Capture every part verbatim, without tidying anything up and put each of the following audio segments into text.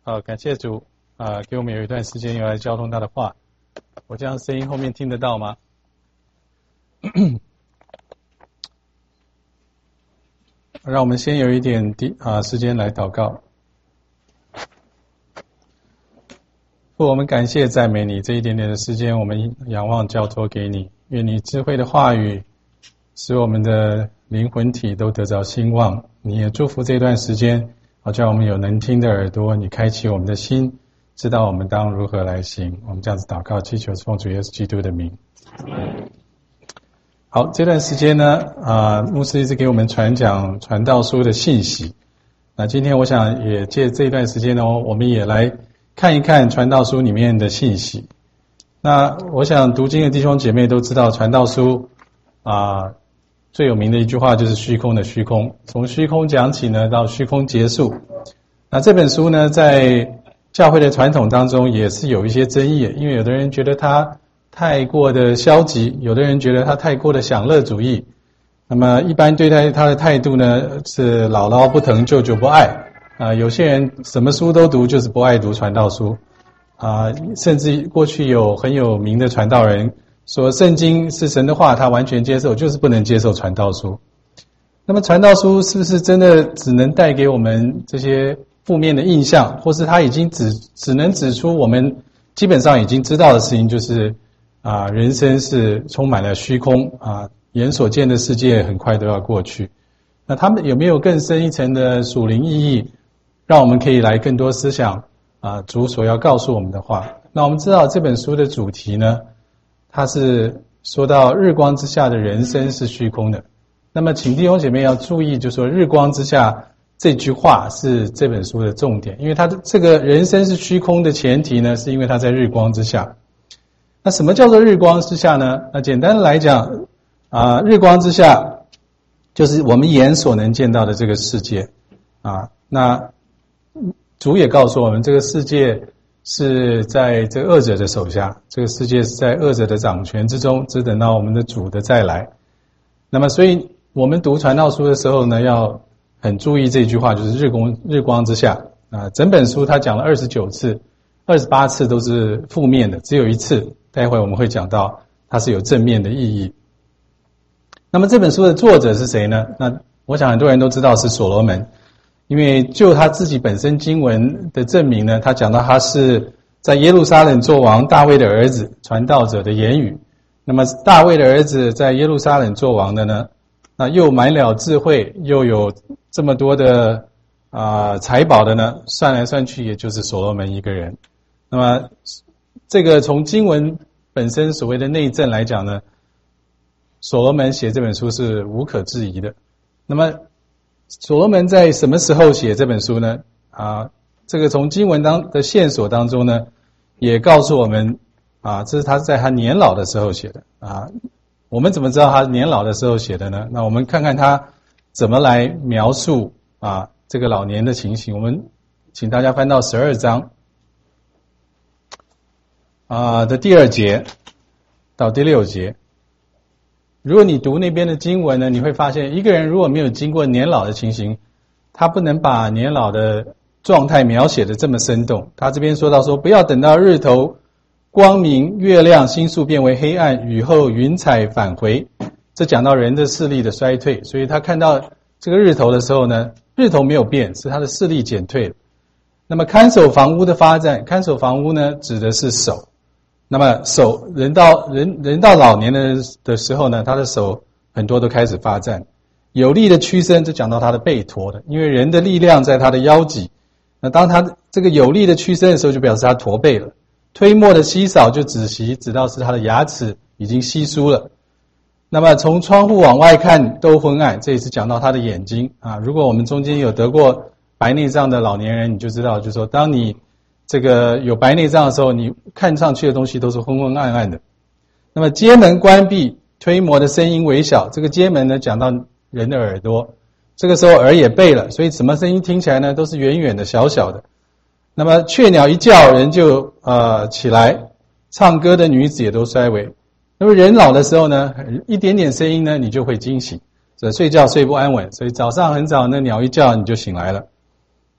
好，感谢主啊，给我们有一段时间用来交通他的话。我这样声音后面听得到吗？让我们先有一点啊时间来祷告。父，我们感谢赞美你，这一点点的时间，我们仰望交托给你。愿你智慧的话语使我们的灵魂体都得着兴旺。你也祝福这段时间，好叫我们有能听的耳朵，你开启我们的心，知道我们当如何来行。我们这样子祷告，祈求奉主耶稣基督的名。好，这段时间呢，啊，牧师一直给我们传讲传道书的信息。那今天我想也借这一段时间呢，我们也来看一看传道书里面的信息。那我想读经的弟兄姐妹都知道，传道书啊，最有名的一句话就是虚空的虚空，从虚空讲起呢，到虚空结束。那这本书呢，在教会的传统当中也是有一些争议，因为有的人觉得它太过的消极，有的人觉得它太过的享乐主义。那么一般对待它的态度呢，是姥姥不疼，舅舅不爱。啊，有些人什么书都读，就是不爱读传道书。啊，甚至过去有很有名的传道人说圣经是神的话，他完全接受，就是不能接受传道书。那么传道书是不是真的只能带给我们这些负面的印象，或是他已经只只能指出我们基本上已经知道的事情，就是啊，人生是充满了虚空啊，眼所见的世界很快都要过去。那他们有没有更深一层的属灵意义，让我们可以来更多思想啊，主所要告诉我们的话？那我们知道这本书的主题呢，它是说到日光之下的人生是虚空的。那么请弟兄姐妹要注意，就是说日光之下这句话是这本书的重点，因为它的这个人生是虚空的前提呢，是因为它在日光之下。那什么叫做日光之下呢？那简单的来讲啊，日光之下就是我们眼所能见到的这个世界啊。那主也告诉我们，这个世界是在这个恶者的手下，这个世界是在恶者的掌权之中，只等到我们的主的再来。那么所以我们读传道书的时候呢，要很注意这句话，就是日光日光之下啊。整本书他讲了二十九次，二十八次都是负面的，只有一次待会我们会讲到它是有正面的意义。那么这本书的作者是谁呢？那我想很多人都知道是所罗门，因为就他自己本身经文的证明呢，他讲到他是在耶路撒冷做王，大卫的儿子，传道者的言语。那么大卫的儿子在耶路撒冷做王的呢，那又满了智慧，又有这么多的啊、呃、财宝的呢，算来算去也就是所罗门一个人。那么这个从经文本身所谓的内证来讲呢，所罗门写这本书是无可置疑的。那么所罗门在什么时候写这本书呢？啊，这个从经文当的线索当中呢，也告诉我们啊，这是他在他年老的时候写的啊。我们怎么知道他年老的时候写的呢？那我们看看他怎么来描述啊这个老年的情形。我们请大家翻到十二章啊的第二节到第六节。如果你读那边的经文呢，你会发现一个人如果没有经过年老的情形，他不能把年老的状态描写的这么生动。他这边说到说，不要等到日头光明，月亮星宿变为黑暗，雨后云彩返回。这讲到人的视力的衰退，所以他看到这个日头的时候呢，日头没有变，是他的视力减退了。那么看守房屋的发展，看守房屋呢指的是手。那么手人到人人到老年的的时候呢，他的手很多都开始发展。有力的屈伸，就讲到他的背驼的，因为人的力量在他的腰脊。那当他这个有力的屈伸的时候，就表示他驼背了。推磨的稀少，就指习指到是他的牙齿已经稀疏了。那么从窗户往外看都昏暗，这也是讲到他的眼睛啊。如果我们中间有得过白内障的老年人，你就知道，就是说当你这个有白内障的时候，你看上去的东西都是昏昏暗暗的。那么街门关闭，推磨的声音微小。这个街门呢，讲到人的耳朵，这个时候耳也背了，所以什么声音听起来呢，都是远远的小小的。那么雀鸟一叫，人就呃起来，唱歌的女子也都衰微。那么人老的时候呢，一点点声音呢，你就会惊醒，所以睡觉睡不安稳，所以早上很早那鸟一叫你就醒来了。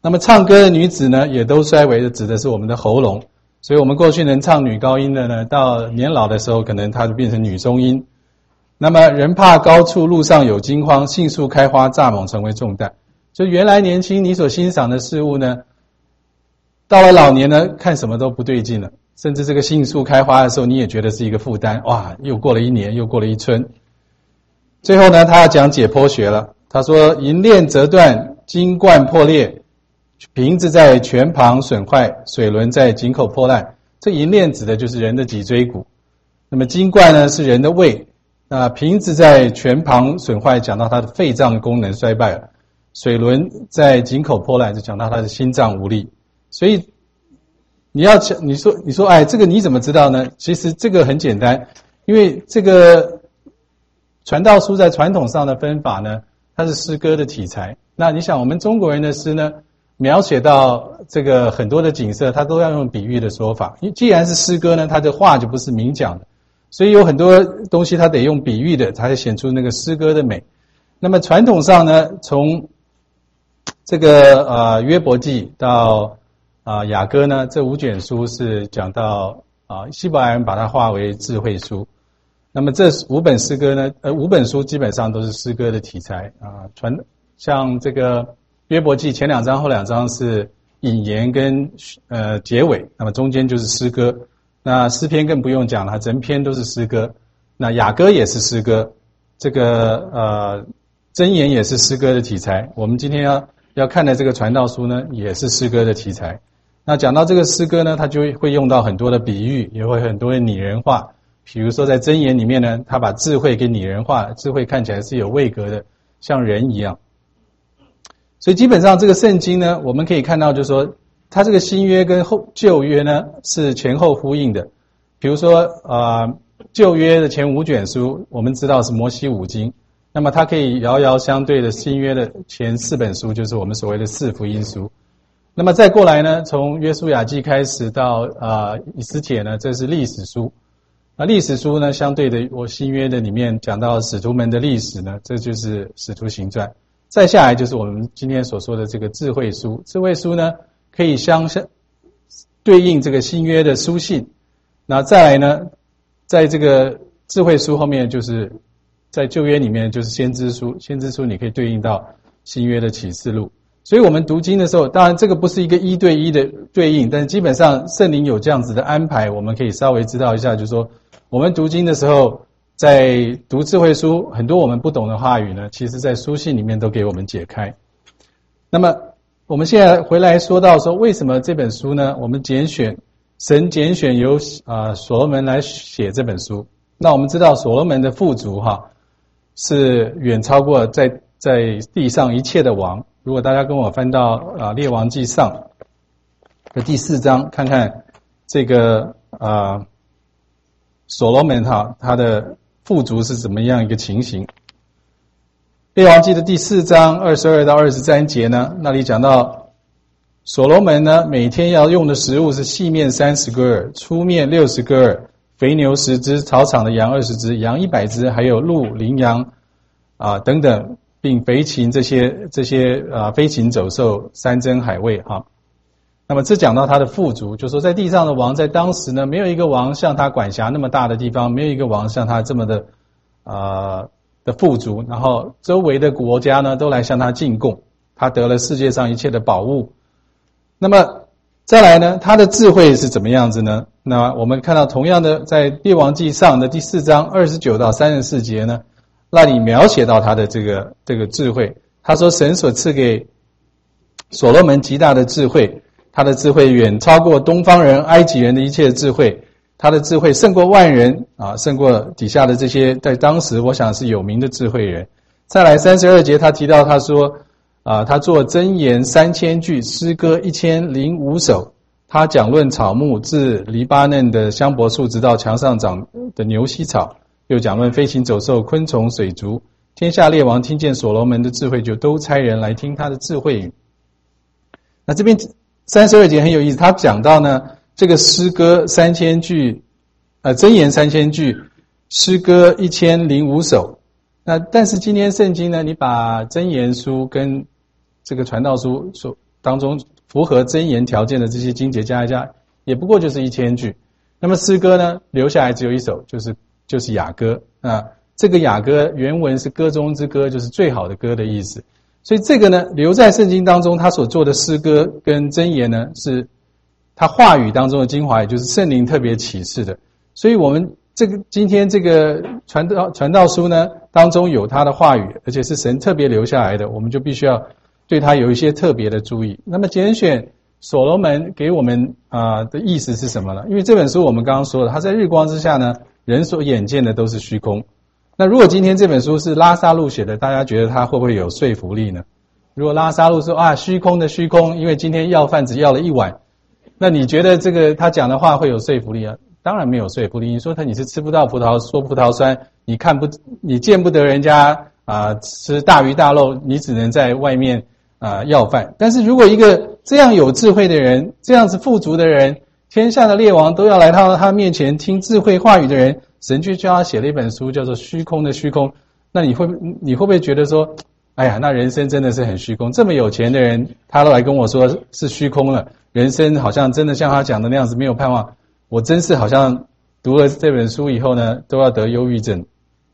那么唱歌的女子呢，也都衰微的，指的是我们的喉咙。所以我们过去能唱女高音的呢，到年老的时候，可能它就变成女中音。那么人怕高处，路上有惊慌，杏树开花，蚱蜢成为重担。就原来年轻你所欣赏的事物呢，到了老年呢，看什么都不对劲了。甚至这个杏树开花的时候，你也觉得是一个负担。哇，又过了一年，又过了一春。最后呢，他要讲解剖学了。他说：银链折断，金冠破裂，瓶子在泉旁损坏，水轮在井口破烂。这银链指的就是人的脊椎骨，那么金冠呢是人的胃。那瓶子在泉旁损坏，讲到它的肺脏功能衰败了；水轮在井口破烂，就讲到它的心脏无力。所以你要讲，你说你说，哎，这个你怎么知道呢？其实这个很简单，因为这个传道书在传统上的分法呢，它是诗歌的题材。那你想，我们中国人的诗呢，描写到这个很多的景色，它都要用比喻的说法。因为既然是诗歌呢，它的话就不是明讲的。所以有很多东西它得用比喻的，才会显出那个诗歌的美。那么传统上呢，从这个呃约伯记到啊、呃、雅歌呢，这五卷书是讲到啊、呃、希伯来人把它划为智慧书。那么这五本诗歌呢，呃五本书基本上都是诗歌的题材啊、呃。传像这个约伯记前两章后两章是引言跟呃结尾，那么中间就是诗歌。那诗篇更不用讲了，整篇都是诗歌。那雅歌也是诗歌，这个呃箴言也是诗歌的题材。我们今天要要看的这个传道书呢，也是诗歌的题材。那讲到这个诗歌呢，它就会用到很多的比喻，也会很多的拟人化。比如说在箴言里面呢，它把智慧给拟人化，智慧看起来是有位格的，像人一样。所以基本上这个圣经呢，我们可以看到就是说，它这个新约跟后旧约呢是前后呼应的。比如说呃旧约的前五卷书，我们知道是摩西五经，那么它可以遥遥相对的新约的前四本书，就是我们所谓的四福音书。那么再过来呢，从约书亚记开始到呃以斯帖呢，这是历史书。那历史书呢，相对的我新约的里面讲到使徒们的历史呢，这就是使徒行传。再下来就是我们今天所说的这个智慧书。智慧书呢可以相相对应这个新约的书信。那再来呢，在这个智慧书后面，就是在旧约里面就是先知书，先知书你可以对应到新约的启示录。所以我们读经的时候，当然这个不是一个一对一的对应，但是基本上圣灵有这样子的安排，我们可以稍微知道一下，就是说我们读经的时候，在读智慧书，很多我们不懂的话语呢，其实在书信里面都给我们解开。那么我们现在回来说到说，为什么这本书呢？我们拣选神拣选由啊、呃、所罗门来写这本书。那我们知道所罗门的富足哈，是远超过在在地上一切的王。如果大家跟我翻到啊《列王纪上》的第四章，看看这个啊、呃、所罗门哈他的富足是怎么样一个情形。列王纪的第四章二十二到二十三节呢，那里讲到所罗门呢每天要用的食物是细面三十个耳，粗面六十个耳，肥牛十只，草场的羊二十只，羊一百只，还有鹿、羚羊啊、呃、等等，并肥禽这些这些啊、呃、飞禽走兽、山珍海味哈。那么这讲到他的富足，就说在地上的王在当时呢，没有一个王像他管辖那么大的地方，没有一个王像他这么的啊、呃、的富足，然后周围的国家呢都来向他进贡，他得了世界上一切的宝物。那么再来呢，他的智慧是怎么样子呢？那我们看到同样的在列王纪上的第四章二十九到三十四节呢，那里描写到他的这个这个智慧。他说神所赐给所罗门极大的智慧，他的智慧远超过东方人、埃及人的一切的智慧，他的智慧胜过万人啊，胜过底下的这些在当时我想是有名的智慧人。再来三十二节他提到他说啊，他作箴言三千句，诗歌一千零五首。他讲论草木，自黎巴嫩的香柏树直到墙上长的牛膝草，又讲论飞禽走兽、昆虫、水族。天下列王听见所罗门的智慧，就都差人来听他的智慧语。那这边三十二节很有意思，他讲到呢，这个诗歌三千句，呃，箴言三千句，诗歌一千零五首。那但是今天圣经呢，你把箴言书跟这个传道书所当中符合箴言条件的这些经节加一加，也不过就是一千句。那么诗歌呢，留下来只有一首，就是就是雅歌啊。这个雅歌原文是歌中之歌，就是最好的歌的意思。所以这个呢，留在圣经当中，他所做的诗歌跟箴言呢，是他话语当中的精华，也就是圣灵特别启示的。所以我们这个今天这个传道传道书呢，当中有他的话语，而且是神特别留下来的，我们就必须要对他有一些特别的注意。那么拣选所罗门给我们啊、呃、的意思是什么呢？因为这本书我们刚刚说了，他在日光之下呢，人所眼见的都是虚空。那如果今天这本书是拉撒路写的，大家觉得他会不会有说服力呢？如果拉撒路说啊，虚空的虚空，因为今天要饭只要了一碗，那你觉得这个他讲的话会有说服力啊？当然没有说服力。你说他你是吃不到葡萄说葡萄酸，你看不你见不得人家啊、呃、吃大鱼大肉，你只能在外面啊、呃、要饭。但是如果一个这样有智慧的人，这样子富足的人，天下的列王都要来到他面前听智慧话语的人，神就叫他写了一本书叫做虚空的虚空。那你会你会不会觉得说，哎呀，那人生真的是很虚空，这么有钱的人他都来跟我说是虚空了，人生好像真的像他讲的那样子没有盼望，我真是好像读了这本书以后呢都要得忧郁症。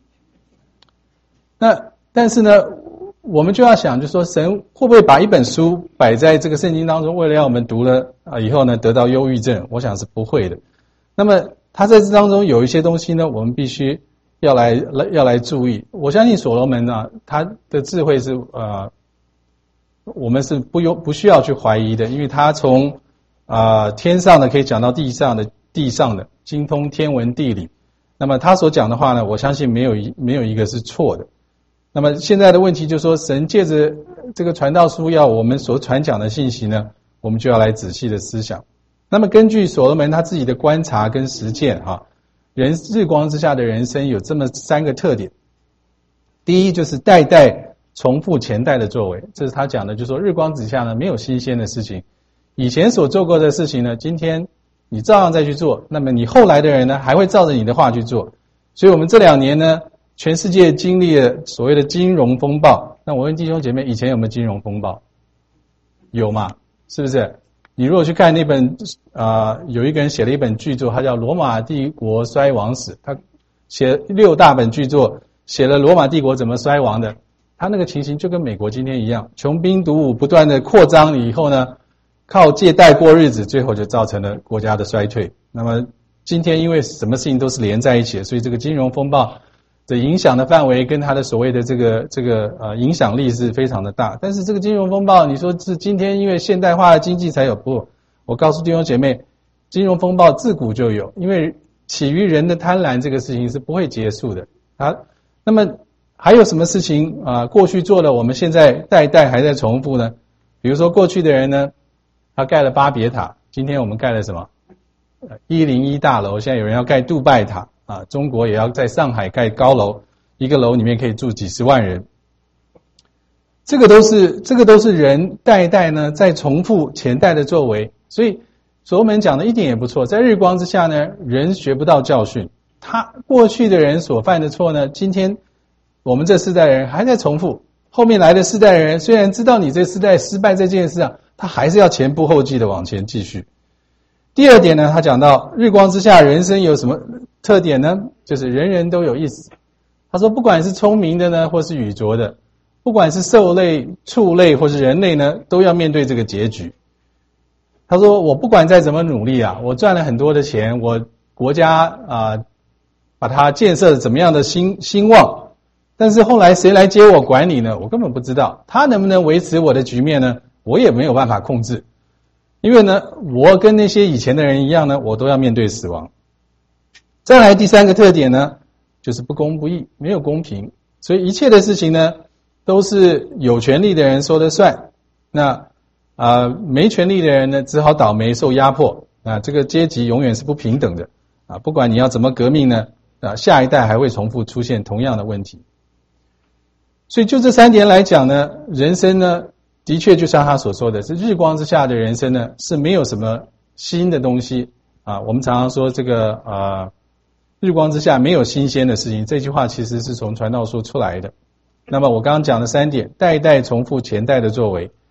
那但是呢我们就要想，就是说神会不会把一本书摆在这个圣经当中，为了让我们读了啊以后呢得到忧郁症？我想是不会的。那么他在这当中有一些东西呢，我们必须要来要来注意。我相信所罗门啊，他的智慧是呃，我们是不用不需要去怀疑的，因为他从啊、呃、天上的可以讲到地上的，地上的精通天文地理。那么他所讲的话呢，我相信没有一没有一个是错的。那么现在的问题就是说，神借着这个传道书要我们所传讲的信息呢，我们就要来仔细的思想。那么根据所罗门他自己的观察跟实践哈，人日光之下的人生有这么三个特点。第一就是代代重复前代的作为，这是他讲的，就是说日光之下呢没有新鲜的事情，以前所做过的事情呢，今天你照样再去做，那么你后来的人呢还会照着你的话去做。所以我们这两年呢，全世界经历了所谓的金融风暴。那我问弟兄姐妹，以前有没有金融风暴？有嘛？是不是？你如果去看那本啊、呃，有一个人写了一本巨作，他叫《罗马帝国衰亡史》，他写六大本巨作，写了罗马帝国怎么衰亡的。他那个情形就跟美国今天一样，穷兵黩武，不断的扩张以后呢，靠借贷过日子，最后就造成了国家的衰退。那么今天因为什么事情都是连在一起的，所以这个金融风暴的影响的范围跟它的所谓的这个这个呃影响力是非常的大。但是这个金融风暴，你说是今天因为现代化的经济才有？不，我告诉弟兄姐妹，金融风暴自古就有，因为起于人的贪婪这个事情是不会结束的啊。那么还有什么事情啊、呃？过去做了，我们现在代代还在重复呢？比如说过去的人呢，他盖了巴别塔，今天我们盖了什么？一零一大楼，现在有人要盖杜拜塔。啊，中国也要在上海盖高楼，一个楼里面可以住几十万人。这个都是这个都是人代代呢在重复前代的作为，所以所罗门讲的一点也不错。在日光之下呢，人学不到教训，他过去的人所犯的错呢，今天我们这世代人还在重复，后面来的世代人虽然知道你这世代失败这件事啊，他还是要前仆后继的往前继续。第二点呢，他讲到日光之下人生有什么特点呢？就是人人都有意思。他说不管是聪明的呢，或是愚拙的，不管是兽类、畜类或是人类呢，都要面对这个结局。他说我不管再怎么努力啊，我赚了很多的钱，我国家啊、呃、把它建设怎么样的兴兴旺，但是后来谁来接我管理呢？我根本不知道。他能不能维持我的局面呢？我也没有办法控制。因为呢，我跟那些以前的人一样呢，我都要面对死亡。再来第三个特点呢，就是不公不义，没有公平。所以一切的事情呢，都是有权利的人说了算。那啊、呃，没权利的人呢，只好倒霉受压迫。啊，这个阶级永远是不平等的。啊，不管你要怎么革命呢，啊，下一代还会重复出现同样的问题。所以就这三点来讲呢，人生呢，的确就像他所说的，是日光之下的人生呢，是没有什么新的东西啊。我们常常说这个啊，日光之下没有新鲜的事情，这句话其实是从传道书出来的。那么我刚刚讲的三点，代代重复前代的作为，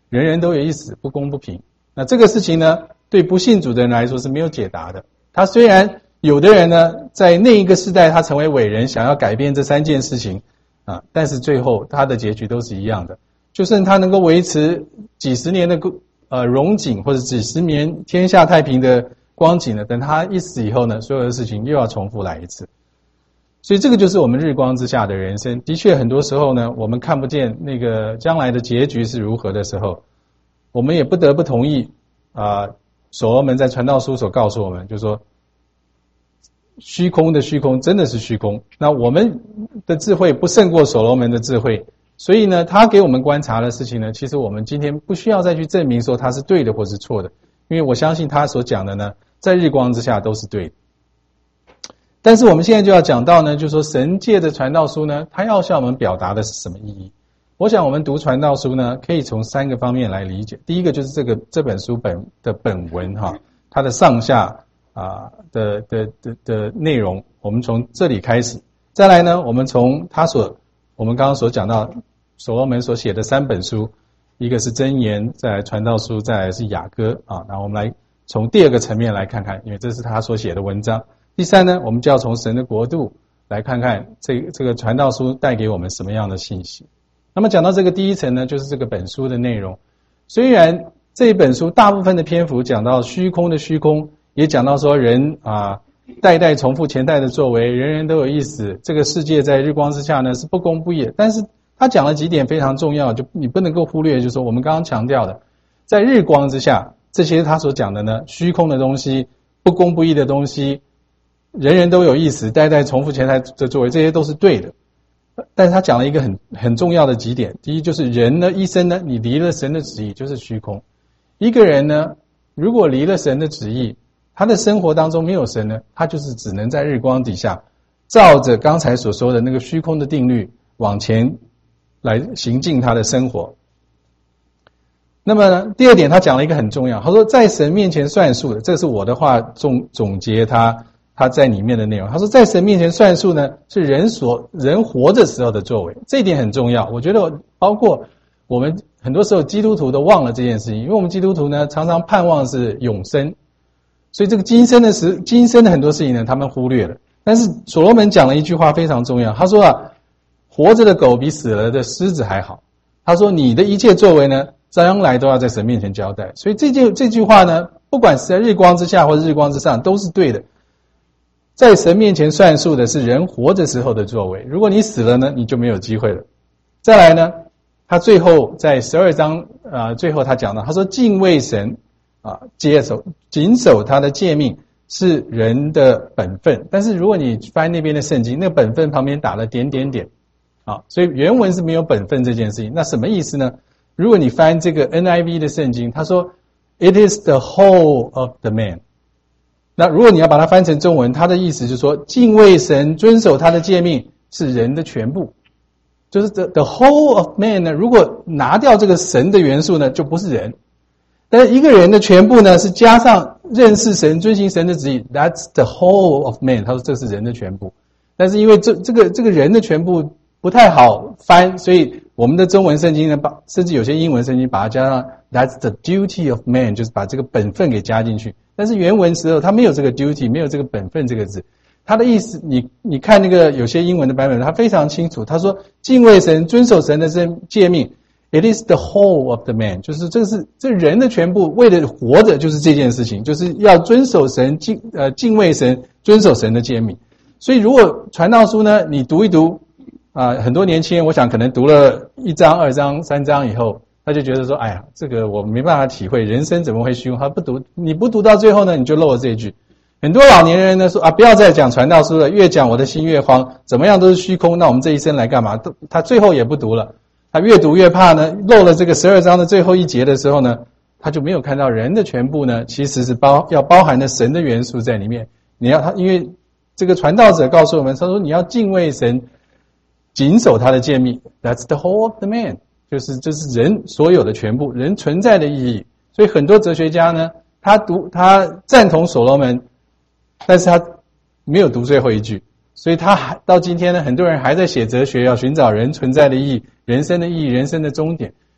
人人都有一死，不公不平。那这个事情呢，对不信主的人来说是没有解答的。他虽然有的人呢，在那一个时代他成为伟人，想要改变这三件事情啊，但是最后他的结局都是一样的。就算他能够维持几十年的呃荣景，或者几十年天下太平的光景呢，等他一死以后呢，所有的事情又要重复来一次。所以这个就是我们日光之下的人生。的确很多时候呢，我们看不见那个将来的结局是如何的时候，我们也不得不同意啊、呃，所罗门在传道书所告诉我们，就是说虚空的虚空真的是虚空。那我们的智慧不胜过所罗门的智慧，所以呢，他给我们观察的事情呢，其实我们今天不需要再去证明说他是对的或是错的，因为我相信他所讲的呢，在日光之下都是对的。但是我们现在就要讲到呢，就是说神借的传道书呢，他要向我们表达的是什么意义？我想我们读传道书呢，可以从三个方面来理解。第一个就是这个这本书本的本文哈，它的上下啊的的的的内容，我们从这里开始。再来呢，我们从他所我们刚刚所讲到所罗门所写的三本书，一个是箴言，再来传道书，再来是雅歌啊。然后我们来从第二个层面来看看，因为这是他所写的文章。第三呢，我们就要从神的国度来看看这这个传道书带给我们什么样的信息。那么讲到这个第一层呢，就是这个本书的内容。虽然这一本书大部分的篇幅讲到虚空的虚空，也讲到说人啊代代重复前代的作为，人人都有一死，这个世界在日光之下呢是不公不义的。但是他讲了几点非常重要，就你不能够忽略，就是说我们刚刚强调的，在日光之下，这些他所讲的呢，虚空的东西，不公不义的东西，人人都有意思，代代重复前代的作为，这些都是对的。但是他讲了一个很很重要的几点。第一，就是人呢一生呢，你离了神的旨意就是虚空。一个人呢，如果离了神的旨意，他的生活当中没有神呢，他就是只能在日光底下，照着刚才所说的那个虚空的定律往前来行进他的生活。那么呢，第二点他讲了一个很重要，他说在神面前算数的，这是我的话总总结他他在里面的内容。他说在神面前算数呢，是人所人活着时候的作为，这一点很重要。我觉得包括我们很多时候基督徒都忘了这件事情，因为我们基督徒呢常常盼望是永生，所以这个今生的时今生的很多事情呢他们忽略了。但是所罗门讲了一句话非常重要，他说啊，活着的狗比死了的狮子还好。他说你的一切作为呢，将来都要在神面前交代。所以这句这句话呢，不管是在日光之下或者日光之上都是对的。在神面前算数的是人活着时候的作为，如果你死了呢，你就没有机会了。再来呢，他最后在十二章啊、呃，最后他讲到，他说敬畏神啊，接守谨守他的诫命是人的本分。但是如果你翻那边的圣经，那个本分旁边打了点点点啊，所以原文是没有本分这件事情。那什么意思呢？如果你翻这个 N I V 的圣经，他说 It is the whole of the man。那如果你要把它翻成中文，它的意思就是说，敬畏神、遵守他的诫命是人的全部，就是 the, the whole of man 呢。如果拿掉这个神的元素呢，就不是人。但是一个人的全部呢，是加上认识神、遵行神的旨意 ，that's the whole of man。他说这是人的全部。但是因为这这个这个人的全部不太好翻，所以我们的中文圣经呢，把甚至有些英文圣经把它加上 that's the duty of man， 就是把这个本分给加进去。但是原文时候它没有这个 duty， 没有这个本分这个字。它的意思，你你看那个有些英文的版本，它非常清楚。他说敬畏神、遵守神的诫命 ，it is the whole of the man， 就是这是这人的全部，为了活着就是这件事情，就是要遵守神、敬呃敬畏神、遵守神的诫命。所以如果传道书呢，你读一读啊、呃，很多年轻人我想可能读了一章、二章、三章以后，他就觉得说，哎呀，这个我没办法体会，人生怎么会虚空？他不读，你不读到最后呢，你就漏了这一句。很多老年人呢说啊，不要再讲传道书了，越讲我的心越慌，怎么样都是虚空，那我们这一生来干嘛？都他最后也不读了，他越读越怕呢，漏了这个十二章的最后一节的时候呢，他就没有看到人的全部呢，其实是包要包含的神的元素在里面。你要他，因为这个传道者告诉我们，他说你要敬畏神，谨守他的诫命 ，That's the whole of the man。就是这是人所有的全部，人存在的意义。所以很多哲学家呢，他读他赞同所罗门，但是他没有读最后一句，所以他还到今天呢，很多人还在写哲学，要寻找人存在的意义、人生的意义、人生的终点。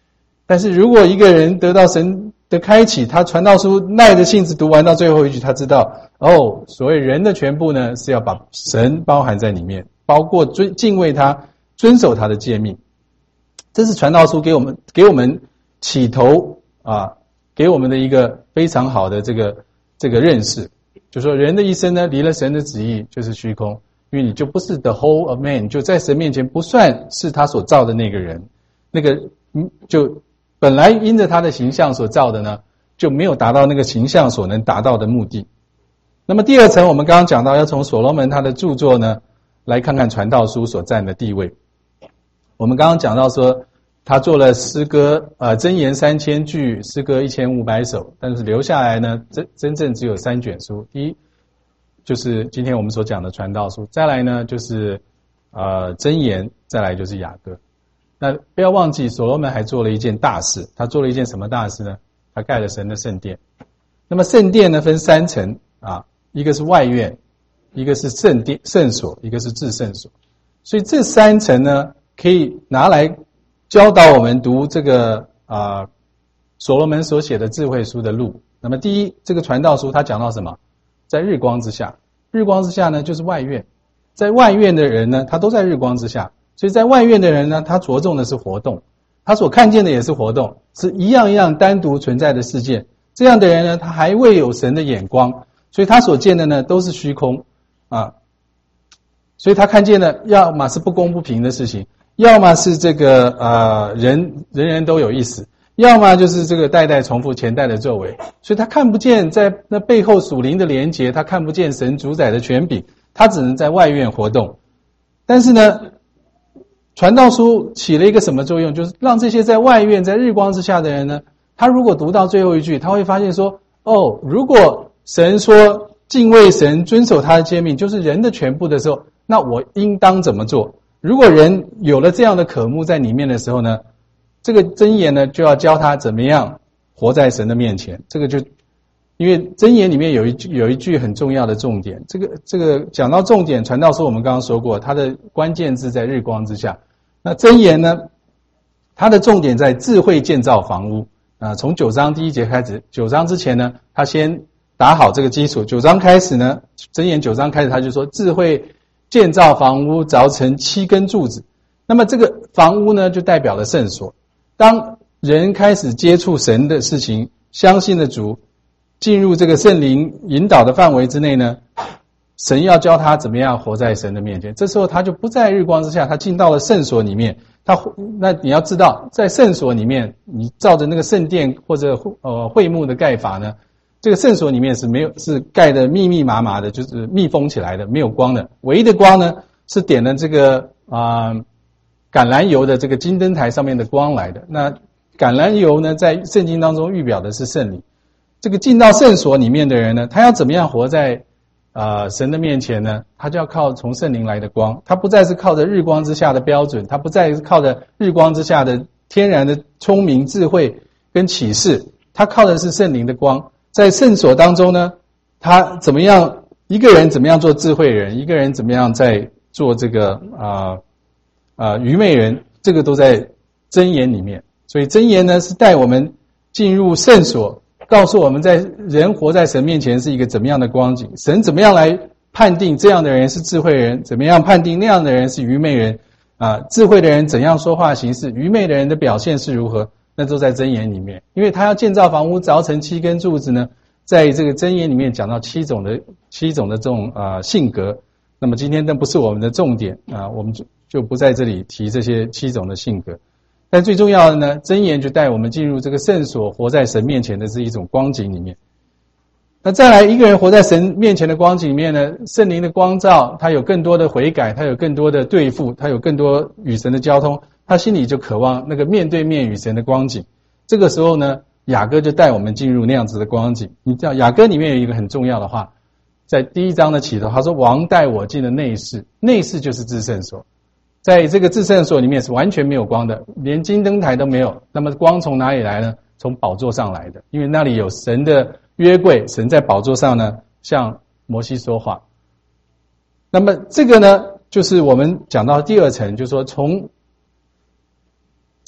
但是如果一个人得到神的开启，他传道书耐着性子读完到最后一句，他知道哦，所谓人的全部呢，是要把神包含在里面，包括尊敬畏他，遵守他的诫命。这是传道书给我们给我们起头啊，给我们的一个非常好的这个这个认识，就说人的一生呢，离了神的旨意就是虚空，因为你就不是 the whole of man， 就在神面前不算是他所造的那个人，那个就本来因着他的形象所造的呢，就没有达到那个形象所能达到的目的。那么第二层，我们刚刚讲到要从所罗门他的著作呢，来看看传道书所占的地位。我们刚刚讲到说，他做了诗歌，呃，箴言三千句，诗歌一千五百首，但是留下来呢，真真正只有三卷书。第一，就是今天我们所讲的传道书；再来呢，就是呃箴言；再来就是雅歌。那不要忘记，所罗门还做了一件大事。他做了一件什么大事呢？他盖了神的圣殿。那么圣殿呢，分三层啊，一个是外院，一个是圣殿圣所，一个是至圣所。所以这三层呢，可以拿来教导我们读这个啊、呃、所罗门所写的智慧书的路。那么第一，这个传道书他讲到什么？在日光之下。日光之下呢，就是外院。在外院的人呢，他都在日光之下。所以在外院的人呢，他着重的是活动，他所看见的也是活动，是一样一样单独存在的事件。这样的人呢，他还未有神的眼光，所以他所见的呢都是虚空啊。所以他看见的要么是不公不平的事情，要么是这个呃人人人都有意思，要么就是这个代代重复前代的作为。所以他看不见在那背后属灵的连结，他看不见神主宰的权柄，他只能在外院活动。但是呢，传道书起了一个什么作用？就是让这些在外院在日光之下的人呢，他如果读到最后一句，他会发现说，哦，如果神说敬畏神遵守他的诫命就是人的全部的时候，那我应当怎么做？如果人有了这样的渴慕在里面的时候呢，这个箴言呢就要教他怎么样活在神的面前。这个就因为箴言里面有一句有一句很重要的重点，这个这个讲到重点，传道书我们刚刚说过，它的关键字在日光之下。那箴言呢，它的重点在智慧建造房屋啊。从九章第一节开始，九章之前呢，他先打好这个基础。九章开始呢，箴言九章开始他就说智慧建造房屋，凿成七根柱子。那么这个房屋呢，就代表了圣所。当人开始接触神的事情，相信了主，进入这个圣灵引导的范围之内呢，神要教他怎么样活在神的面前。这时候他就不在日光之下，他进到了圣所里面。他那你要知道，在圣所里面，你照着那个圣殿或者呃会幕的盖法呢，这个圣所里面是没有是盖的密密麻麻的，就是密封起来的，没有光的。唯一的光呢，是点了这个啊、呃、橄榄油的这个金灯台上面的光来的。那橄榄油呢，在圣经当中预表的是圣灵。这个进到圣所里面的人呢，他要怎么样活在呃神的面前呢？他就要靠从圣灵来的光，他不再是靠着日光之下的标准，他不再是靠着日光之下的天然的聪明智慧跟启示，他靠的是圣灵的光。在圣所当中呢，他怎么样一个人怎么样做智慧人，一个人怎么样在做这个啊啊、呃呃、愚昧人，这个都在箴言里面。所以箴言呢，是带我们进入圣所，告诉我们在人活在神面前是一个怎么样的光景，神怎么样来判定这样的人是智慧人，怎么样判定那样的人是愚昧人啊？智慧的人怎样说话行事，愚昧的人的表现是如何，那都在箴言里面。因为他要建造房屋，凿成七根柱子呢，在这个箴言里面讲到七种的七种的这种啊性格。那么今天那不是我们的重点啊，我们就就不在这里提这些七种的性格。但最重要的呢，箴言就带我们进入这个圣所，活在神面前的是一种光景里面。那再来，一个人活在神面前的光景里面呢，圣灵的光照，他有更多的悔改，他有更多的对付，他有更多与神的交通，他心里就渴望那个面对面与神的光景。这个时候呢，雅歌就带我们进入那样子的光景。你知道雅歌里面有一个很重要的话，在第一章的起头，他说王带我进了内室，内室就是至圣所。在这个至圣所里面是完全没有光的，连金灯台都没有。那么光从哪里来呢？从宝座上来的，因为那里有神的约柜，神在宝座上呢向摩西说话。那么这个呢，就是我们讲到第二层，就是说从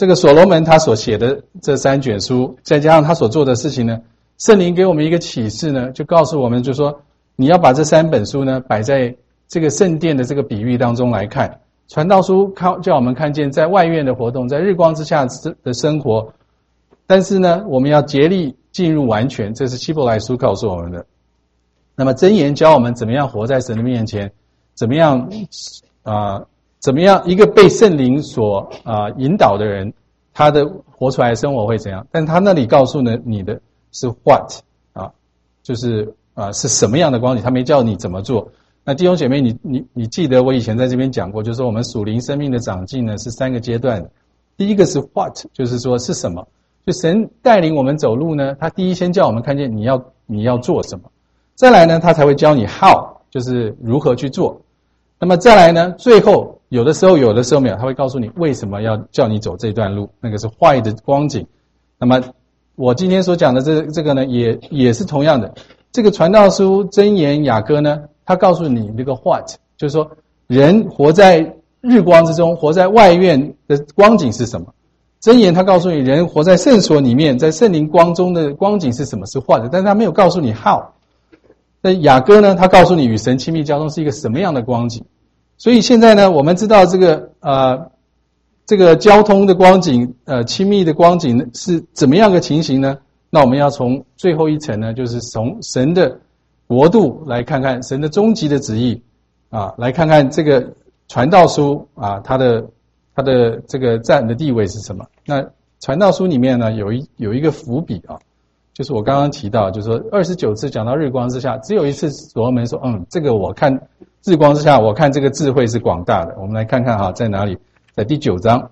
这个所罗门他所写的这三卷书，再加上他所做的事情呢，圣灵给我们一个启示呢，就告诉我们，就说你要把这三本书呢摆在这个圣殿的这个比喻当中来看。传道书看叫我们看见在外院的活动，在日光之下的生活，但是呢，我们要竭力进入完全，这是希伯来书告诉我们的。那么箴言教我们怎么样活在神的面前，怎么样啊、呃，怎么样一个被圣灵所啊、呃、引导的人，他的活出来的生活会怎样？但他那里告诉呢你的是 what 啊，就是啊、呃、是什么样的光景，他没叫你怎么做。那弟兄姐妹，你你你记得我以前在这边讲过，就是说我们属灵生命的长进呢是三个阶段的。第一个是 what， 就是说是什么，就神带领我们走路呢，他第一先叫我们看见你要你要做什么，再来呢他才会教你 how， 就是如何去做。那么再来呢，最后有的时候有的时候没有，他会告诉你为什么要叫你走这段路，那个是坏的光景。那么我今天所讲的这这个呢，也也是同样的。这个传道书、箴言、雅歌呢，他告诉你这个 what， 就是说人活在日光之中，活在外院的光景是什么。箴言他告诉你人活在圣所里面，在圣灵光中的光景是什么，是 what， 但是他没有告诉你 how。那雅歌呢，他告诉你与神亲密交通是一个什么样的光景。所以现在呢，我们知道这个呃这个交通的光景，呃亲密的光景是怎么样的情形呢？那我们要从最后一层呢，就是从神的国度来看看神的终极的旨意啊，来看看这个传道书啊，它的它的这个占的地位是什么。那传道书里面呢，有一有一个伏笔啊，就是我刚刚提到，就是说二十九次讲到日光之下，只有一次所罗门说，嗯，这个我看日光之下，我看这个智慧是广大的。我们来看看哈，在哪里？在第九章。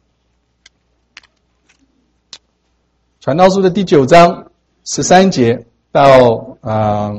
传道书的第九章十三节到啊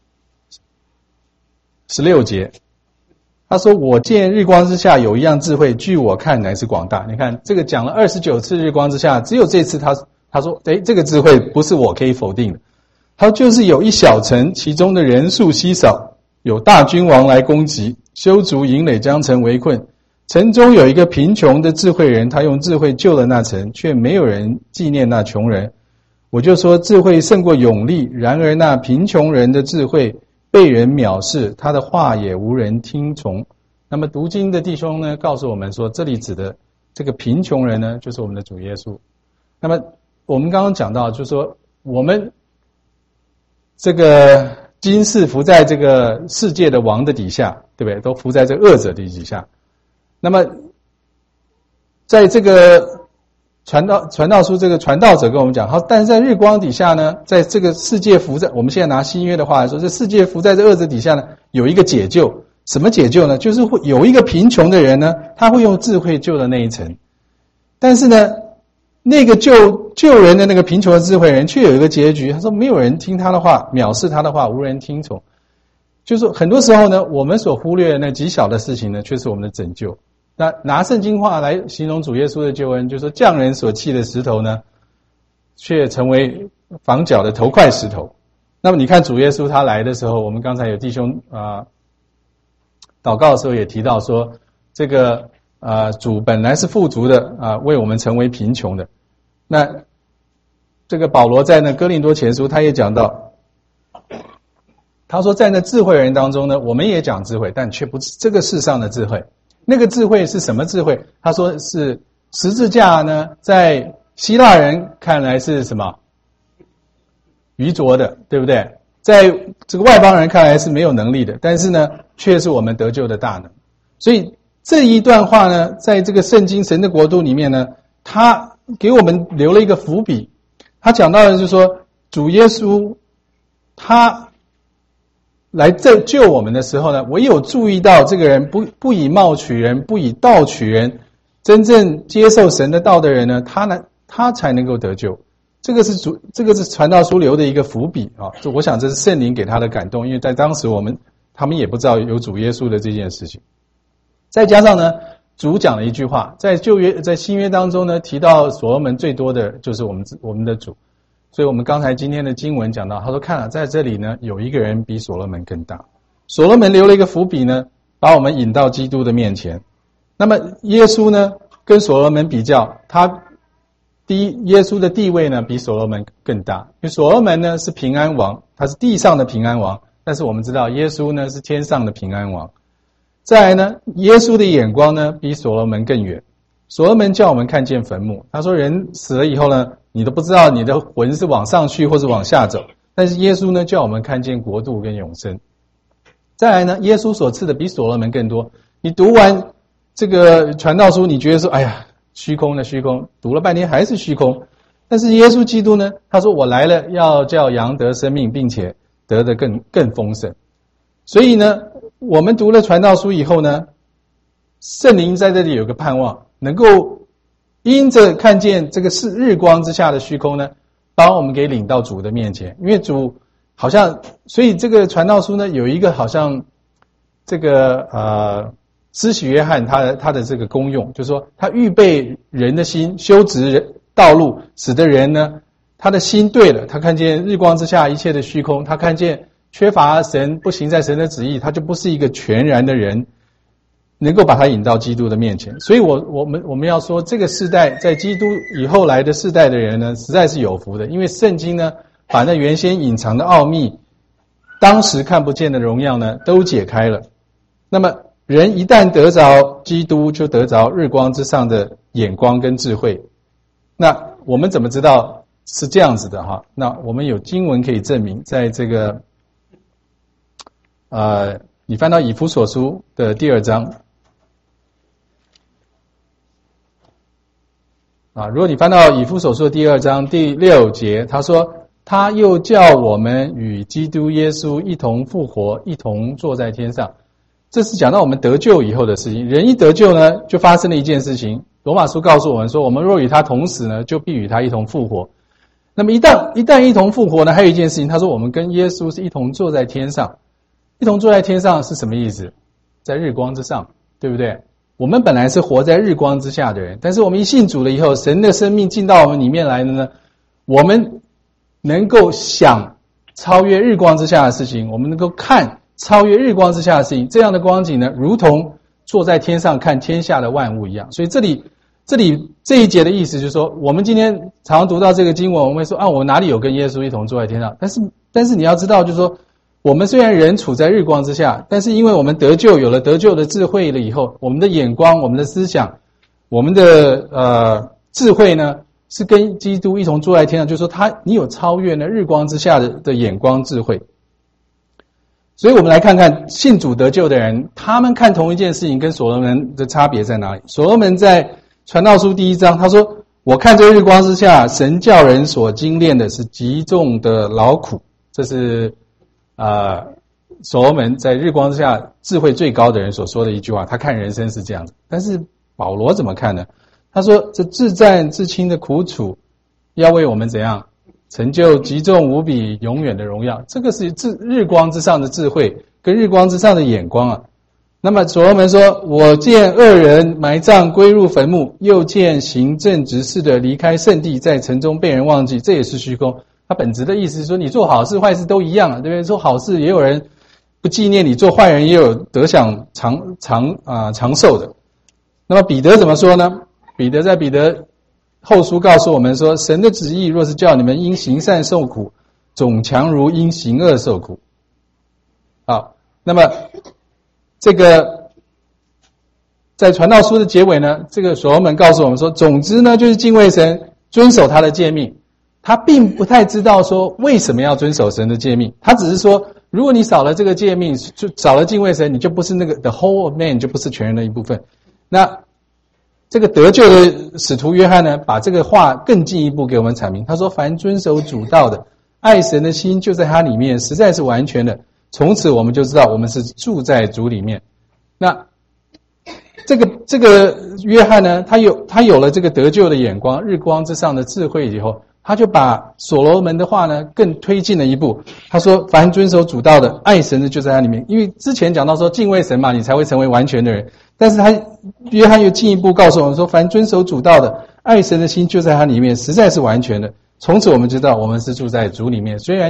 十六节，他说：“我见日光之下有一样智慧，据我看乃是广大。”你看这个讲了二十九次日光之下，只有这次他他说：“诶，这个智慧不是我可以否定的。”他说：“就是有一小城，其中的人数稀少，有大君王来攻击，修筑营垒，将城围困。城中有一个贫穷的智慧人，他用智慧救了那城，却没有人纪念那穷人。我就说智慧胜过勇力，然而那贫穷人的智慧被人藐视，他的话也无人听从。”那么读经的弟兄呢，告诉我们说，这里指的这个贫穷人呢，就是我们的主耶稣。那么我们刚刚讲到，就是说我们这个今世服在这个世界的王的底下，对不对？都服在这个恶者的底下。那么在这个传道传道书，这个传道者跟我们讲，好，但是在日光底下呢，在这个世界服在，我们现在拿新约的话来说，这世界服在这恶者底下呢，有一个解救。什么解救呢？就是会有一个贫穷的人呢，他会用智慧救了那一层，但是呢，那个救救人的那个贫穷的智慧人却有一个结局，他说没有人听他的话，藐视他的话，无人听从。就是说很多时候呢，我们所忽略的那极小的事情呢，却是我们的拯救。那拿圣经话来形容主耶稣的救恩，就是说匠人所弃的石头呢，却成为房角的头块石头。那么你看主耶稣他来的时候，我们刚才有弟兄啊、呃、祷告的时候也提到说，这个啊、呃、主本来是富足的啊、呃，为我们成为贫穷的。那这个保罗在那哥林多前书他也讲到，他说在那智慧人当中呢，我们也讲智慧，但却不是这个世上的智慧。那个智慧是什么智慧？他说是十字架呢，在希腊人看来是什么？愚拙的，对不对？在这个外邦人看来是没有能力的，但是呢，却是我们得救的大能。所以这一段话呢，在这个圣经神的国度里面呢，他给我们留了一个伏笔。他讲到的就是说，主耶稣他来这救我们的时候呢，唯有注意到这个人不不以貌取人，不以道取人，真正接受神的道的人呢，他呢他才能够得救。这个是主，这个是传道书留的一个伏笔啊！这我想这是圣灵给他的感动，因为在当时我们他们也不知道有主耶稣的这件事情。再加上呢，主讲了一句话，在旧约在新约当中呢，提到所罗门最多的就是我们我们的主。所以我们刚才今天的经文讲到，他说看了，在这里呢有一个人比所罗门更大。所罗门留了一个伏笔呢，把我们引到基督的面前。那么耶稣呢跟所罗门比较，他第一，耶稣的地位呢比所罗门更大，因为所罗门呢是平安王，他是地上的平安王，但是我们知道耶稣呢是天上的平安王。再来呢，耶稣的眼光呢比所罗门更远。所罗门叫我们看见坟墓，他说人死了以后呢，你都不知道你的魂是往上去或是往下走，但是耶稣呢叫我们看见国度跟永生。再来呢，耶稣所赐的比所罗门更多。你读完这个传道书，你觉得说哎呀虚空的虚空，读了半天还是虚空。但是耶稣基督呢，他说我来了要叫羊得生命，并且得得更更丰盛。所以呢，我们读了传道书以后呢，圣灵在这里有个盼望，能够因着看见这个是日光之下的虚空呢，把我们给领到主的面前。因为主好像，所以这个传道书呢有一个好像这个呃施洗约翰他的他的这个功用，就是说他预备人的心，修直人道路，使得人呢他的心对了，他看见日光之下一切的虚空，他看见缺乏神，不行在神的旨意，他就不是一个全然的人，能够把他引到基督的面前。所以我我们我们要说，这个世代在基督以后来的世代的人呢，实在是有福的，因为圣经呢把那原先隐藏的奥秘，当时看不见的荣耀呢都解开了。那么人一旦得着基督，就得着日光之上的眼光跟智慧。那我们怎么知道是这样子的哈？那我们有经文可以证明，在这个呃，你翻到以弗所书的第二章啊，如果你翻到以弗所书的第二章第六节，他说他又叫我们与基督耶稣一同复活，一同坐在天上。这是讲到我们得救以后的事情。人一得救呢，就发生了一件事情。罗马书告诉我们说，我们若与他同死呢，就必与他一同复活。那么一旦一旦一同复活呢，还有一件事情，他说我们跟耶稣是一同坐在天上。一同坐在天上是什么意思？在日光之上，对不对？我们本来是活在日光之下的人，但是我们一信主了以后，神的生命进到我们里面来了呢，我们能够想超越日光之下的事情，我们能够看超越日光之下的事情，这样的光景呢，如同坐在天上看天下的万物一样。所以这里这里这一节的意思就是说，我们今天常常读到这个经文，我们会说啊，我哪里有跟耶稣一同坐在天上？但是但是你要知道，就是说我们虽然人处在日光之下，但是因为我们得救，有了得救的智慧了以后，我们的眼光、我们的思想、我们的呃智慧呢，是跟基督一同坐在天上，就是说他你有超越呢日光之下的的眼光智慧。所以我们来看看信主得救的人，他们看同一件事情跟所罗门的差别在哪里。所罗门在传道书第一章他说，我看这日光之下，神叫人所精炼的是极重的劳苦。这是呃，所罗门在日光之下智慧最高的人所说的一句话，他看人生是这样子。但是保罗怎么看呢？他说这至战至轻的苦楚要为我们怎样成就极重无比永远的荣耀。这个是日光之上的智慧跟日光之上的眼光啊。那么所罗门说，我见恶人埋葬归入坟墓，又见行正直事的离开圣地，在城中被人忘记，这也是虚空。他本质的意思是说，你做好事坏事都一样啊，对不对？做好事也有人不纪念你，做坏人也有得享长长啊、呃、长寿的。那么彼得怎么说呢？彼得在彼得后书告诉我们说，神的旨意若是叫你们因行善受苦，总强如因行恶受苦。好，那么这个在传道书的结尾呢，这个所罗门告诉我们说，总之呢就是敬畏神，遵守他的诫命。他并不太知道说为什么要遵守神的诫命，他只是说，如果你少了这个诫命，就少了敬畏神，你就不是那个 the whole of man， 就不是全人的一部分。那这个得救的使徒约翰呢，把这个话更进一步给我们阐明。他说，凡遵守主道的，爱神的心就在他里面，实在是完全的。从此我们就知道我们是住在主里面。那这个这个约翰呢，他有他有了这个得救的眼光，日光之上的智慧以后，他就把所罗门的话呢更推进了一步。他说，凡遵守主道的，爱神的就在他里面。因为之前讲到说敬畏神嘛，你才会成为完全的人。但是他约翰又进一步告诉我们说，凡遵守主道的，爱神的心就在他里面，实在是完全的。从此我们知道我们是住在主里面。虽然你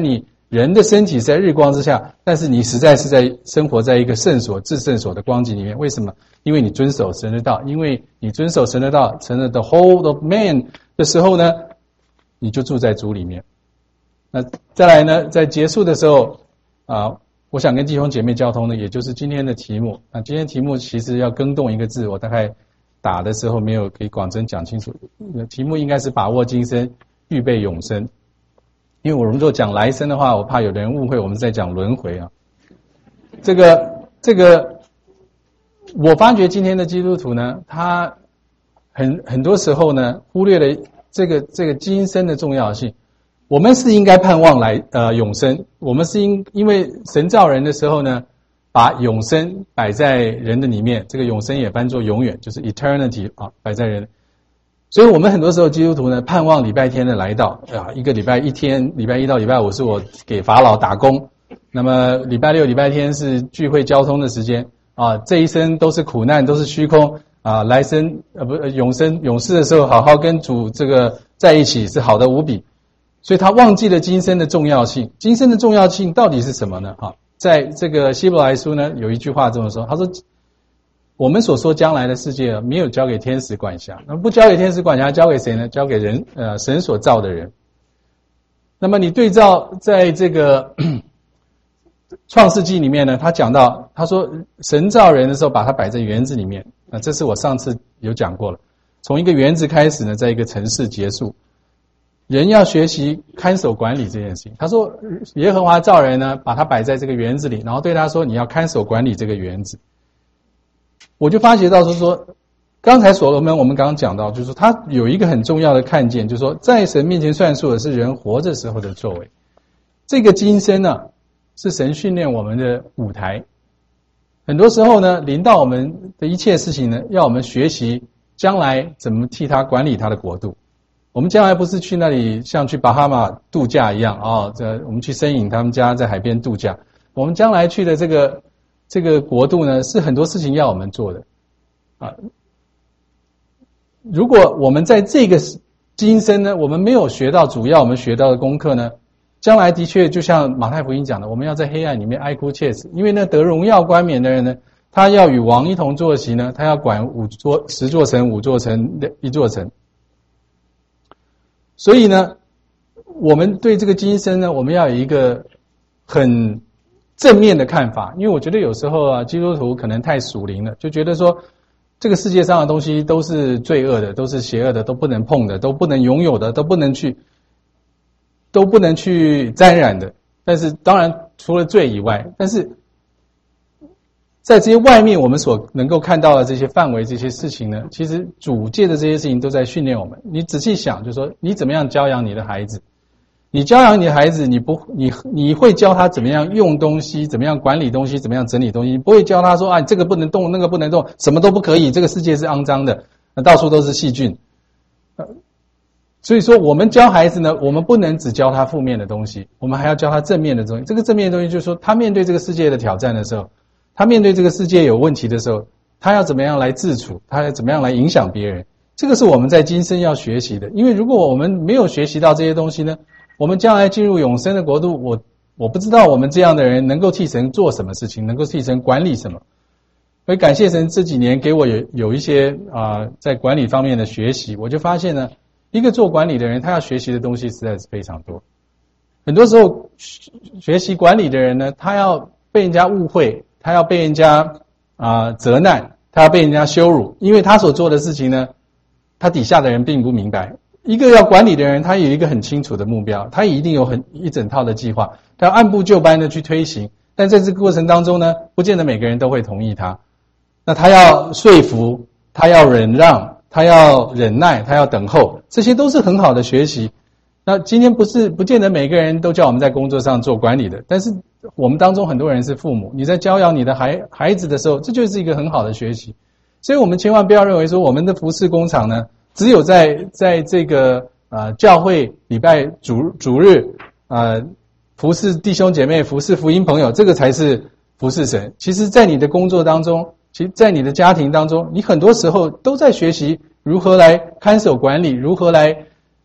人的身体是在日光之下，但是你实在是在生活在一个圣所、至圣所的光景里面。为什么？因为你遵守神的道，因为你遵守神的道，成了 the whole of man 的时候呢，你就住在主里面。那再来呢，在结束的时候啊，我想跟弟兄姐妹交通的，也就是今天的题目。那今天题目其实要更动一个字，我大概打的时候没有给广真讲清楚。题目应该是把握今生，预备永生。因为我如果讲来生的话，我怕有人误会我们在讲轮回啊。这个这个，我发觉今天的基督徒呢，他很很多时候呢，忽略了这个这个今生的重要性。我们是应该盼望来呃永生，我们是因因为神造人的时候呢，把永生摆在人的里面，这个永生也翻作永远，就是 eternity 啊，摆在人。所以我们很多时候基督徒呢，盼望礼拜天的来到啊，一个礼拜一天，礼拜一到礼拜五是我给法老打工，那么礼拜六、礼拜天是聚会交通的时间啊，这一生都是苦难，都是虚空啊，来生呃不永生永世的时候，好好跟主这个在一起是好的无比。所以他忘记了今生的重要性。今生的重要性到底是什么呢？啊，在这个希伯来书呢，有一句话这么说，他说，我们所说将来的世界没有交给天使管辖，那不交给天使管辖，交给谁呢？交给人，呃，神所造的人。那么你对照在这个创世纪里面呢，他讲到，他说神造人的时候，把它摆在园子里面。那这是我上次有讲过了，从一个园子开始呢，在一个城市结束。人要学习看守管理这件事情。他说，耶和华造人呢，把它摆在这个园子里，然后对他说，你要看守管理这个园子。我就发觉到就是说，刚才所罗门我们刚刚讲到，就是说他有一个很重要的看见，就是说在神面前算数的是人活着时候的作为。这个今生呢，是神训练我们的舞台。很多时候呢，临到我们的一切事情呢，要我们学习将来怎么替他管理他的国度。我们将来不是去那里像去巴哈马度假一样哦，这我们去申影他们家在海边度假。我们将来去的这个这个国度呢，是很多事情要我们做的啊。如果我们在这个今生呢，我们没有学到主要我们学到的功课呢，将来的确就像马太福音讲的，我们要在黑暗里面哀哭切齿。因为呢，得荣耀冠冕的人呢，他要与王一同坐席呢，他要管五座十座城、五座城、一座城。所以呢，我们对这个今生呢，我们要有一个很正面的看法。因为我觉得有时候啊，基督徒可能太属灵了，就觉得说这个世界上的东西都是罪恶的，都是邪恶的，都不能碰的，都不能拥有的，都不能去都不能去沾染的。但是当然除了罪以外，但是在这些外面我们所能够看到的这些范围这些事情呢，其实主界的这些事情都在训练我们。你仔细想，就是说你怎么样教养你的孩子，你教养你的孩子，你不你你会教他怎么样用东西，怎么样管理东西，怎么样整理东西，你不会教他说啊这个不能动，那个不能动，什么都不可以，这个世界是肮脏的，到处都是细菌。所以说我们教孩子呢，我们不能只教他负面的东西，我们还要教他正面的东西。这个正面的东西就是说，他面对这个世界的挑战的时候，他面对这个世界有问题的时候，他要怎么样来自处，他要怎么样来影响别人，这个是我们在今生要学习的。因为如果我们没有学习到这些东西呢，我们将来进入永生的国度，我我不知道我们这样的人能够替神做什么事情，能够替神管理什么。所以感谢神这几年给我有有一些啊、呃、在管理方面的学习，我就发现呢，一个做管理的人，他要学习的东西实在是非常多。很多时候学习管理的人呢，他要被人家误会，他要被人家啊、呃、责难，他要被人家羞辱，因为他所做的事情呢，他底下的人并不明白。一个要管理的人，他有一个很清楚的目标，他一定有很一整套的计划，他要按部就班的去推行。但在这个过程当中呢，不见得每个人都会同意他。那他要说服，他要忍让，他要忍耐，他要等候，这些都是很好的学习。那今天不是不见得每个人都叫我们在工作上做管理的，但是我们当中很多人是父母，你在教养你的孩孩子的时候，这就是一个很好的学习。所以我们千万不要认为说我们的服事工厂呢，只有在在这个呃教会礼拜主主日呃服事弟兄姐妹，服事福音朋友，这个才是服事神。其实在你的工作当中，其实在你的家庭当中，你很多时候都在学习如何来看守管理，如何来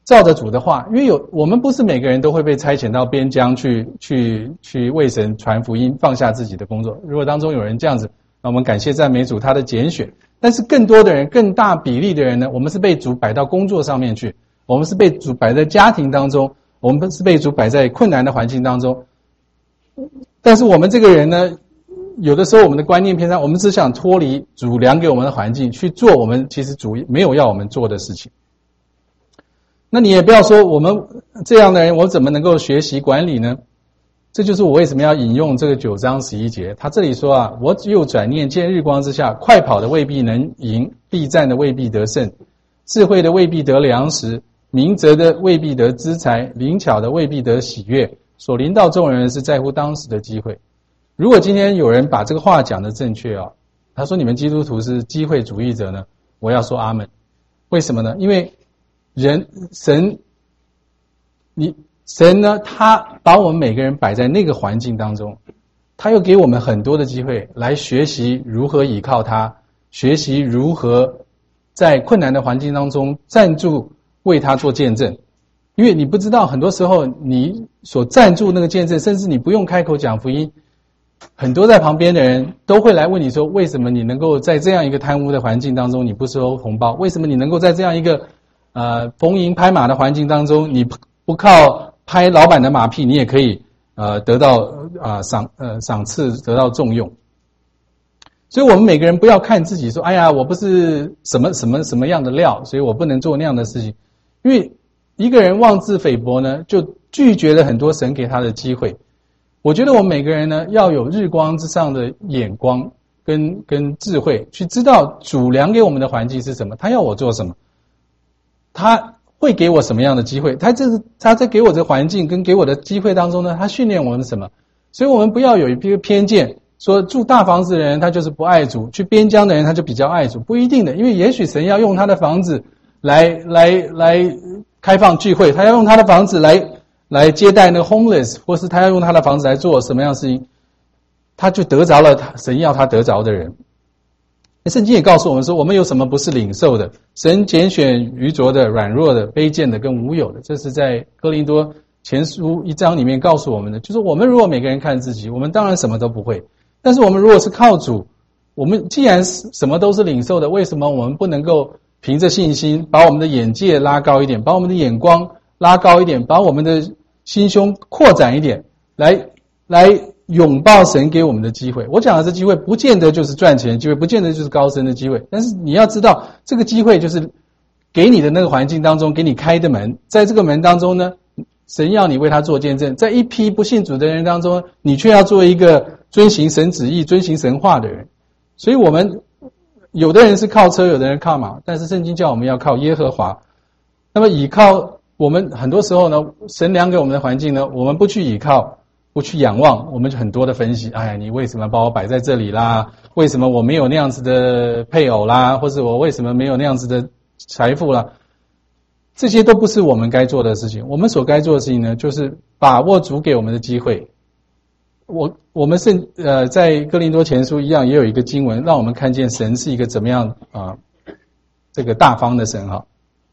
照着主的话，因为有我们不是每个人都会被差遣到边疆去去去为神传福音，放下自己的工作。如果当中有人这样子，那我们感谢赞美主他的拣选。但是更多的人，更大比例的人呢，我们是被主摆到工作上面去，我们是被主摆在家庭当中，我们是被主摆在困难的环境当中。但是我们这个人呢，有的时候我们的观念偏差，我们只想脱离主量给我们的环境，去做我们其实主没有要我们做的事情。那你也不要说我们这样的人，我怎么能够学习管理呢？这就是我为什么要引用这个九章十一节。他这里说啊，我又转念见日光之下，快跑的未必能赢，力战的未必得胜，智慧的未必得粮食，明哲的未必得资财，灵巧的未必得喜悦。所临到众人是在乎当时的机会。如果今天有人把这个话讲得正确啊，他说你们基督徒是机会主义者呢，我要说阿们。为什么呢？因为人神你神呢，他把我们每个人摆在那个环境当中，他又给我们很多的机会来学习如何倚靠他，学习如何在困难的环境当中站住为他做见证。因为你不知道，很多时候你所站住那个见证，甚至你不用开口讲福音，很多在旁边的人都会来问你说，为什么你能够在这样一个贪污的环境当中你不收红包？为什么你能够在这样一个呃逢迎拍马的环境当中，你不靠拍老板的马屁，你也可以呃得到啊、呃、赏呃赏赐，得到重用。所以我们每个人不要看自己说，哎呀，我不是什么什么什么样的料，所以我不能做那样的事情。因为一个人妄自菲薄呢，就拒绝了很多神给他的机会。我觉得我们每个人呢，要有日光之上的眼光跟跟智慧，去知道主量给我们的环境是什么，他要我做什么，他会给我什么样的机会？他这是他在给我的环境跟给我的机会当中呢，他训练我们什么？所以我们不要有一个偏见，说住大房子的人他就是不爱主，去边疆的人他就比较爱主，不一定的。因为也许神要用他的房子来来来开放聚会，他要用他的房子来来接待那个 homeless， 或是他要用他的房子来做什么样的事情，他就得着了神要他得着的人。圣经也告诉我们说，我们有什么不是领受的？神拣选愚拙的、软弱的、卑贱的跟无有的。这是在哥林多前书一章里面告诉我们的，就是我们如果每个人看自己，我们当然什么都不会，但是我们如果是靠主，我们既然什么都是领受的，为什么我们不能够凭着信心把我们的眼界拉高一点，把我们的眼光拉高一点，把我们的心胸扩展一点，来来拥抱神给我们的机会。我讲的这机会不见得就是赚钱的机会，不见得就是高升的机会，但是你要知道这个机会就是给你的那个环境当中给你开的门，在这个门当中呢，神要你为他做见证，在一批不信主的人当中，你却要做一个遵行神旨意、遵行神话的人。所以我们有的人是靠车，有的人靠马，但是圣经叫我们要靠耶和华。那么倚靠我们很多时候呢，神量给我们的环境呢，我们不去倚靠，不去仰望，我们就很多的分析，哎呀，你为什么把我摆在这里啦？为什么我没有那样子的配偶啦？或者我为什么没有那样子的财富啦？这些都不是我们该做的事情。我们所该做的事情呢，就是把握主给我们的机会。我我们是呃，在哥林多前书一样，也有一个经文让我们看见神是一个怎么样啊、呃，这个大方的神哈。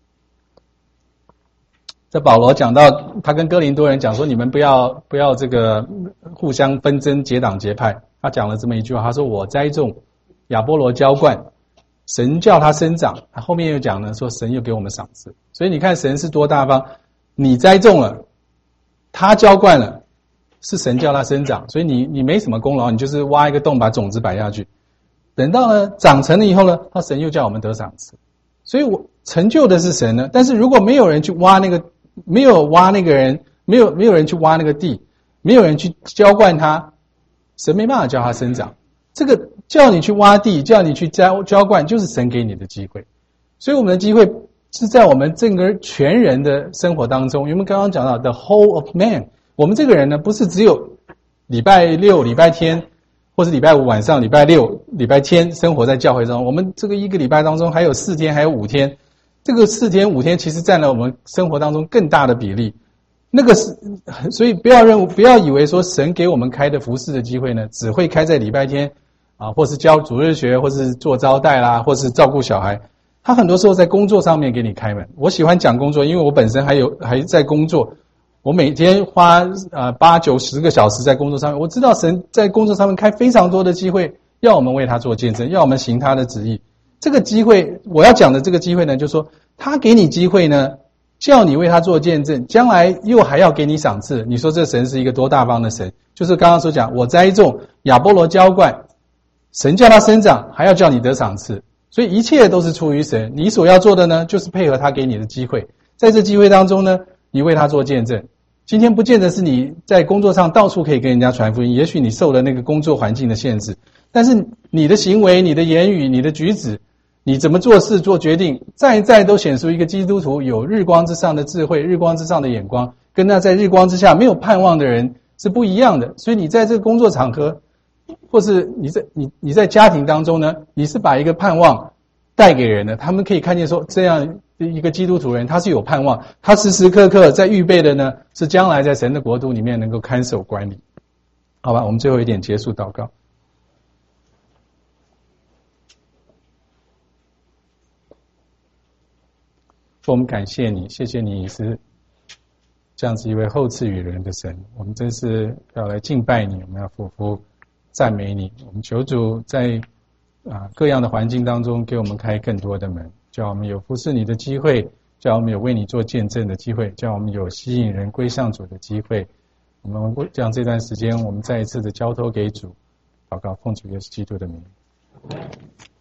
这保罗讲到，他跟哥林多人讲说，你们不要不要这个互相纷争、结党结派。他讲了这么一句话，他说：“我栽种，亚波罗浇灌，神叫他生长。”他后面又讲呢，说神又给我们赏赐。所以你看神是多大方，你栽种了，他浇灌了，是神叫他生长，所以你你没什么功劳，你就是挖一个洞把种子摆下去。等到呢长成了以后呢，他神又叫我们得赏赐。所以我成就的是神呢，但是如果没有人去挖那个。没有挖那个人，没有没有人去挖那个地，没有人去浇灌它，神没办法叫它生长。这个叫你去挖地，叫你去浇浇灌，就是神给你的机会。所以我们的机会是在我们整个全人的生活当中。因为我们刚刚讲到 the whole of man， 我们这个人呢，不是只有礼拜六、礼拜天，或是礼拜五晚上、礼拜六、礼拜天生活在教会中。我们这个一个礼拜当中还有四天，还有五天。这个四天五天其实占了我们生活当中更大的比例，那个是，所以不要认为不要以为说神给我们开的服事的机会呢，只会开在礼拜天啊，或是教主日学，或是做招待啦，或是照顾小孩。 他很多时候在工作上面给你开门。我喜欢讲工作，因为我本身还有还在工作，我每天花呃八九十个小时在工作上面，我知道神在工作上面开非常多的机会，要我们为他做见证，要我们行他的旨意。这个机会，我要讲的这个机会呢，就是说他给你机会呢，叫你为他做见证，将来又还要给你赏赐。你说这神是一个多大方的神？就是刚刚所讲，我栽种，亚波罗浇灌，神叫他生长，还要叫你得赏赐。所以一切都是出于神，你所要做的呢，就是配合他给你的机会。在这机会当中呢，你为他做见证。今天不见得是你在工作上到处可以跟人家传福音，也许你受了那个工作环境的限制，但是你的行为、你的言语、你的举止，你怎么做事、做决定，在在都显出一个基督徒有日光之上的智慧、日光之上的眼光，跟那在日光之下没有盼望的人是不一样的。所以你在这个工作场合，或是你在你你在家庭当中呢，你是把一个盼望带给人的，他们可以看见说，这样一个基督徒人他是有盼望，他时时刻刻在预备的呢，是将来在神的国度里面能够看守管理。好吧，我们最后一点结束祷告。我们感谢你，谢谢你是这样子一位厚赐予人的神，我们真是要来敬拜你，我们要俯伏赞美你。我们求主在啊各样的环境当中给我们开更多的门，叫我们有服侍你的机会，叫我们有为你做见证的机会，叫我们有吸引人归向主的机会。我们将这段时间我们再一次的交托给主，祷告奉主耶稣基督的名。